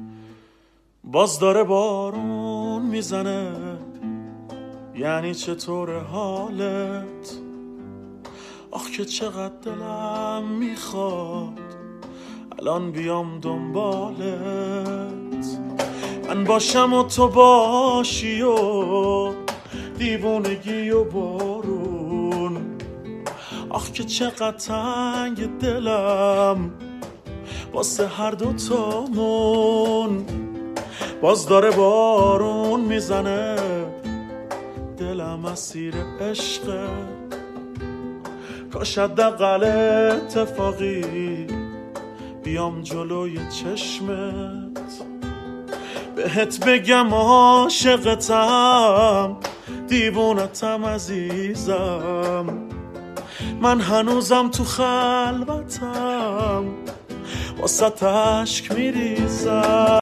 باز داره بارون میزنه، یعنی چطور حالت؟ آخ که چقدر دلم میخواد الان بیام دنبالت، من باشم و تو باشی و دیوونگی و بارون. آخ که چقدر تنگ دلم واسه هر دوتامون. باز داره بارون میزنه، دلم اسیر عشقه، کاش حداقل اتفاقی بیام جلوی چشمت بهت بگم عاشقتم، دیوونتم عزیزم، من هنوزم تو خلوتم واسه اشک میریزم.